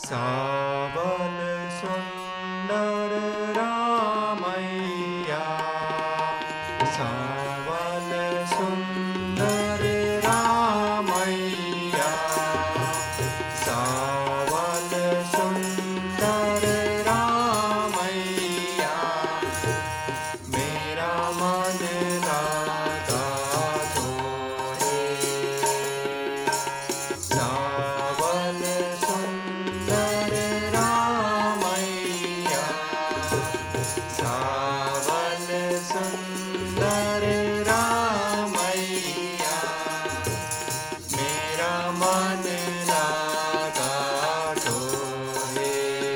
सावल सुंदर रामैया, सावल सुंदर रामैया, सावल सुंदर रामैया, मेरा मन लागा तोरे। सावल सुंदर रामैया, सावल सुंदर रामैया, मेरा मन लागा तोरे।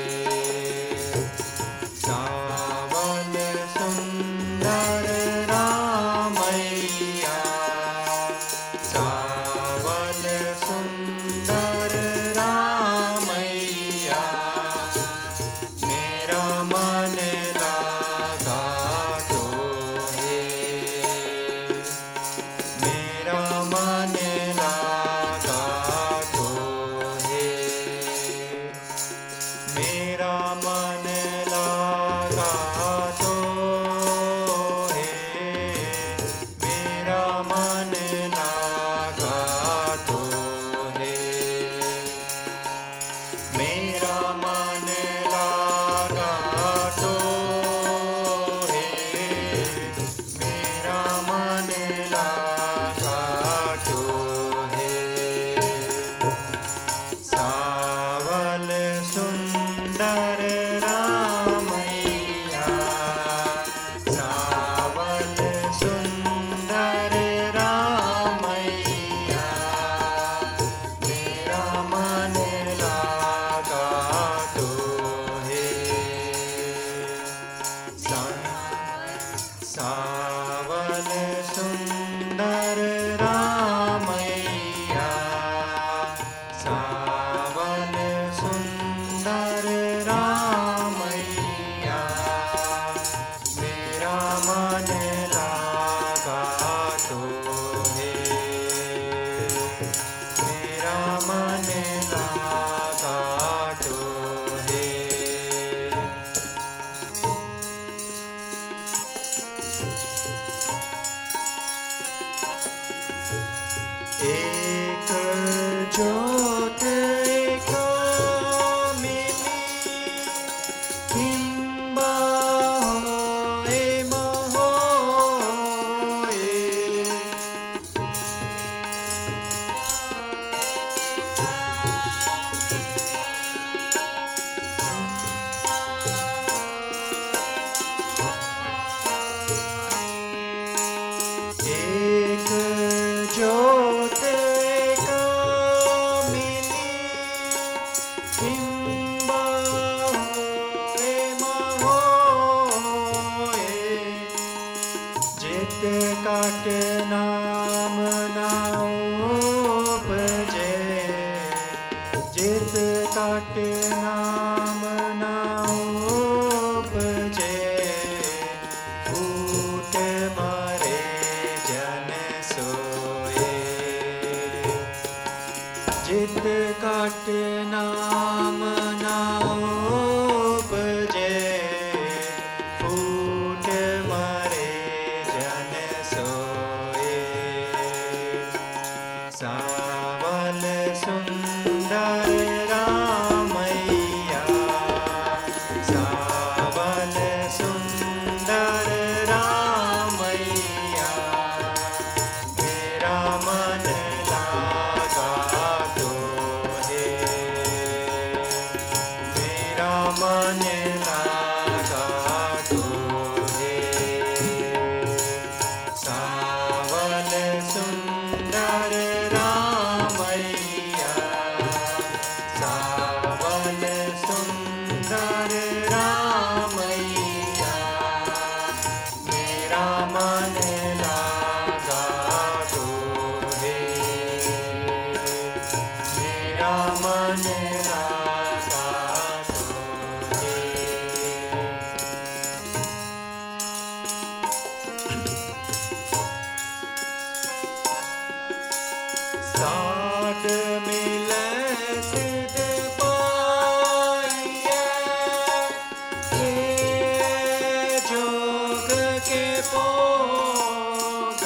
सावल सुंदर रामैया, सावल सुंदर रामैया, मेरा मन लागा तोरे। मेरा मन लागा तोरे। मेरा मन लागा तोरे। मेरा मन लागा तोरे। मेरा मन लागा तोरे। मेरा मन लागा तोरे। सावल सुंदर रामैया, सावल सुंदर रामैया, मेरा मन लागा तोरे। सावल सुंदर रामैया, सावल सुंदर रामैया, मेरा मन लागा तोरे। मेरा मन लागा तोरे। एक जोत एक मिली, हिम्बा होए मोए। एक जोत एक मिली, हिम्बा होए मोए। जित काट नाम ना उपजे, जित काट नाम ना उपजे। फूट मारे जन सोए, जित काट नाम ना उपजे। फूट मारे जन सोए। सावल सुंदर रामैया, सावल सुंदर रामैया, मेरा मन लागा तोरे। मेरा मन लागा तोरे। सावल सुंदर रामैया, सावल सुंदर रामैया, मेरा मन लागा तोरे। मेरा मन लागा तोरे। साथ मिले सिद्ध पा भोग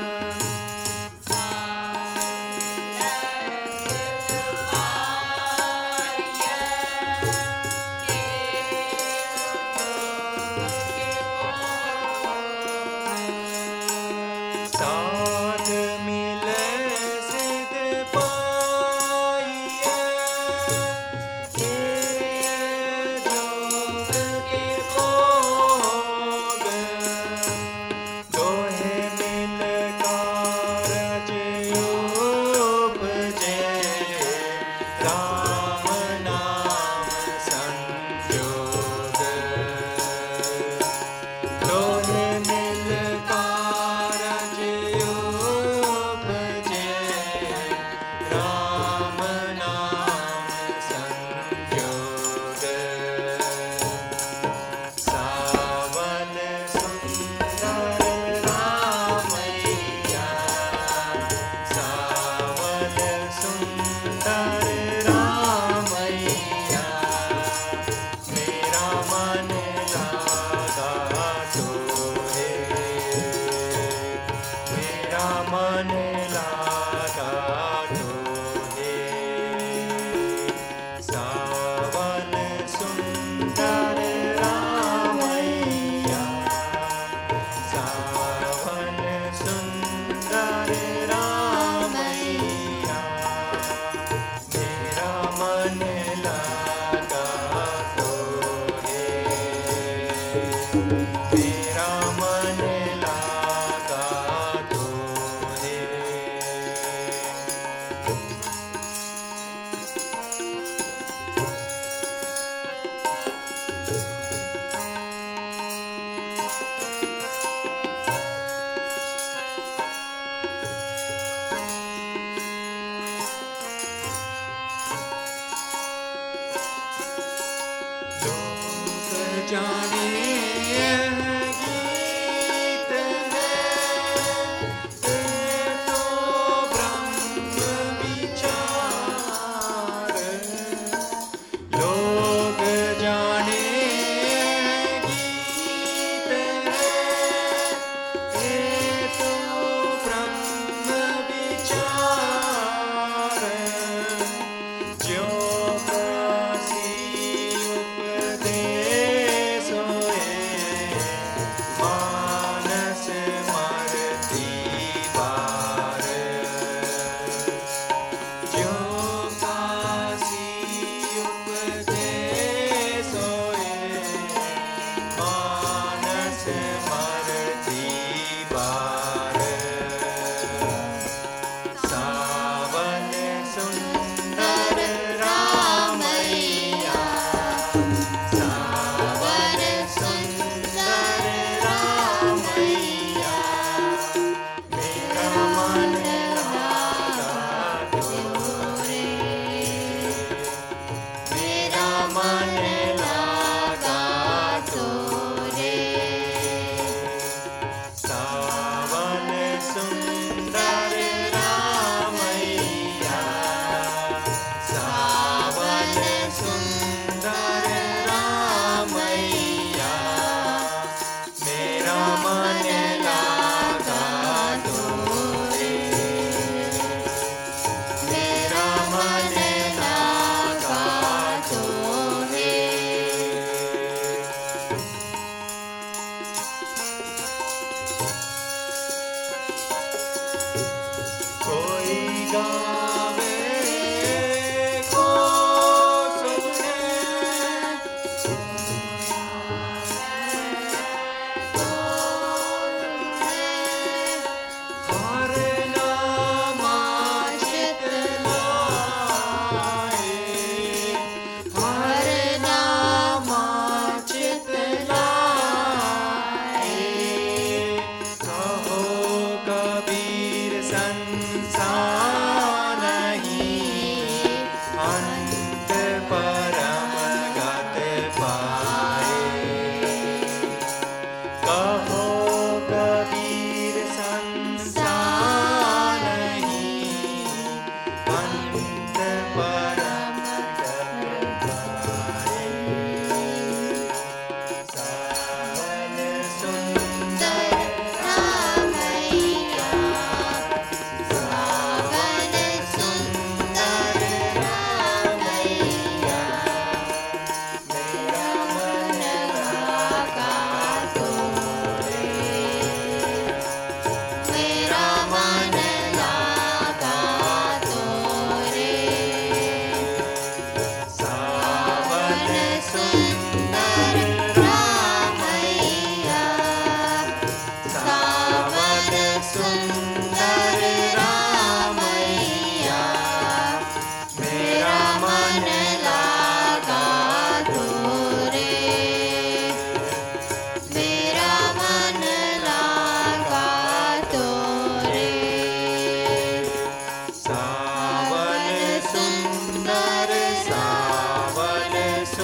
साध मिले सिद्ध पाइए ये योग के भोग दो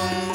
तुम